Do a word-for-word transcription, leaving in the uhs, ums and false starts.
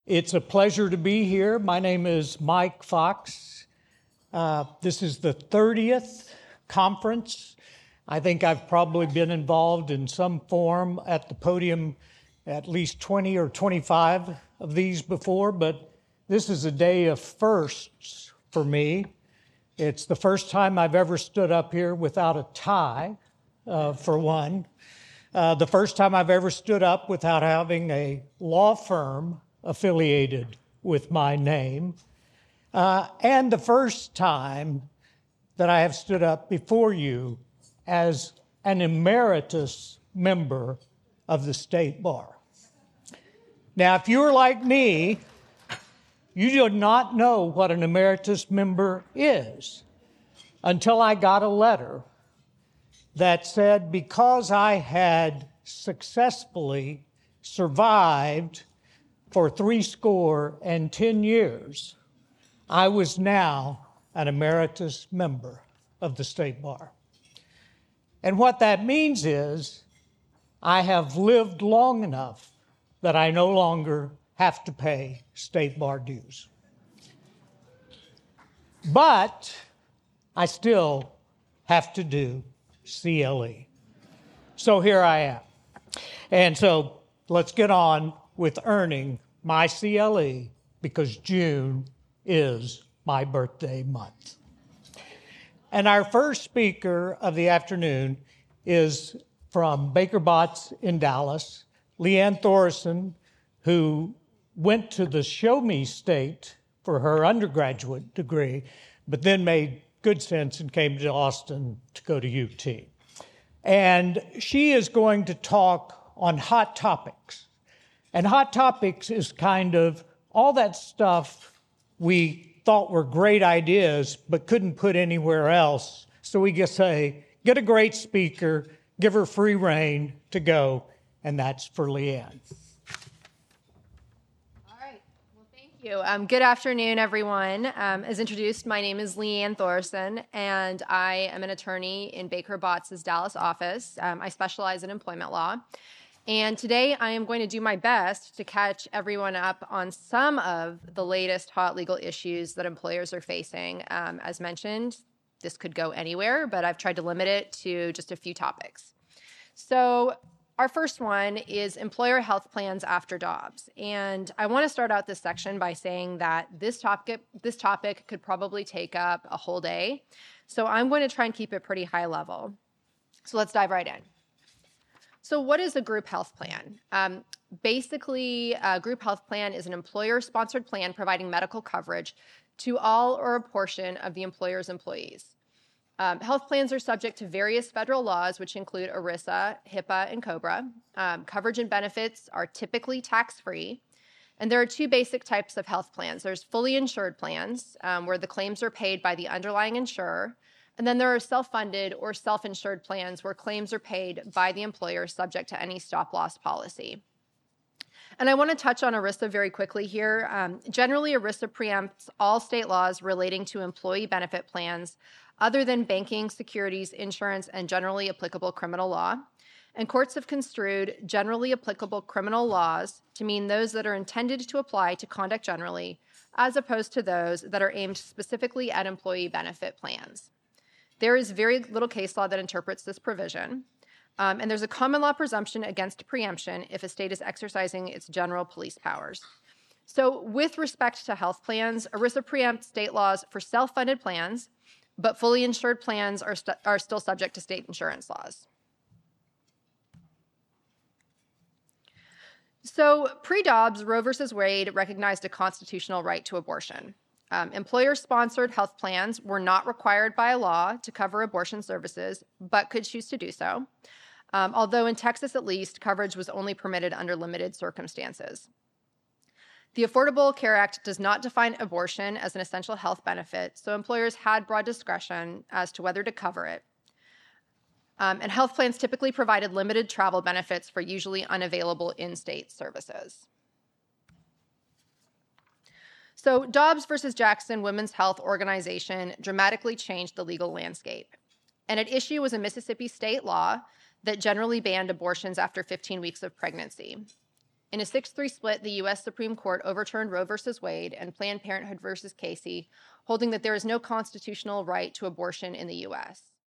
It's a pleasure to be here. My name is Mike Fox. Uh, this is the thirtieth conference. I think I've probably been involved in some form at the podium at least twenty or twenty-five of these before, but this is a day of firsts for me. It's the first time I've ever stood up here without a tie, uh, for one. Uh, the first time I've ever stood up without having a law firm affiliated with my name. Uh, and the first time that I have stood up before you as an emeritus member of the State Bar. Now, if you're like me, you do not know what an emeritus member is until I got a letter that said because I had successfully survived for three score and ten years, I was now an emeritus member of the State Bar. And what that means is I have lived long enough that I no longer have to pay State Bar dues. But I still have to do C L E. So here I am. And so let's get on with earning my C L E because June is my birthday month. And our first speaker of the afternoon is from Baker Botts in Dallas, Leanne Thorson, who went to the Show Me State for her undergraduate degree, but then made good sense and came to Austin to go to U T. And she is going to talk on hot topics. And hot topics is kind of all that stuff we thought were great ideas but couldn't put anywhere else. So we just say, get a great speaker, give her free rein to go, and that's for Leanne. You. Um, good afternoon, everyone. Um, as introduced, my name is Leanne Thorson, and I am an attorney in Baker Botts' Dallas office. Um, I specialize in employment law. And today I am going to do my best to catch everyone up on some of the latest hot legal issues that employers are facing. Um, as mentioned, this could go anywhere, but I've tried to limit it to just a few topics. So our first one is employer health plans after Dobbs. And I want to start out this section by saying that this topic, this topic could probably take up a whole day. So I'm going to try and keep it pretty high level. So let's dive right in. So what is a group health plan? Um, basically, a group health plan is an employer-sponsored plan providing medical coverage to all or a portion of the employer's employees. Um, health plans are subject to various federal laws, which include ERISA, HIPAA, and COBRA. Um, coverage and benefits are typically tax-free. And there are two basic types of health plans. There's fully insured plans, um, where the claims are paid by the underlying insurer. And then there are self-funded or self-insured plans where claims are paid by the employer subject to any stop-loss policy. And I want to touch on ERISA very quickly here. Um, generally, ERISA preempts all state laws relating to employee benefit plans other than banking, securities, insurance, and generally applicable criminal law. And courts have construed generally applicable criminal laws to mean those that are intended to apply to conduct generally, as opposed to those that are aimed specifically at employee benefit plans. There is very little case law that interprets this provision. Um, and there's a common law presumption against preemption if a state is exercising its general police powers. So with respect to health plans, ERISA preempts state laws for self-funded plans, but fully insured plans are, st- are still subject to state insurance laws. So pre-Dobbs, Roe versus Wade recognized a constitutional right to abortion. Um, employer-sponsored health plans were not required by law to cover abortion services, but could choose to do so. Um, although in Texas, at least, coverage was only permitted under limited circumstances. The Affordable Care Act does not define abortion as an essential health benefit, so employers had broad discretion as to whether to cover it. Um, and health plans typically provided limited travel benefits for usually unavailable in-state services. So Dobbs versus Jackson Women's Health Organization dramatically changed the legal landscape. And at issue was a Mississippi state law that generally banned abortions after fifteen weeks of pregnancy. In a six three split, the U S Supreme Court overturned Roe v. Wade and Planned Parenthood v. Casey, holding that there is no constitutional right to abortion in the U S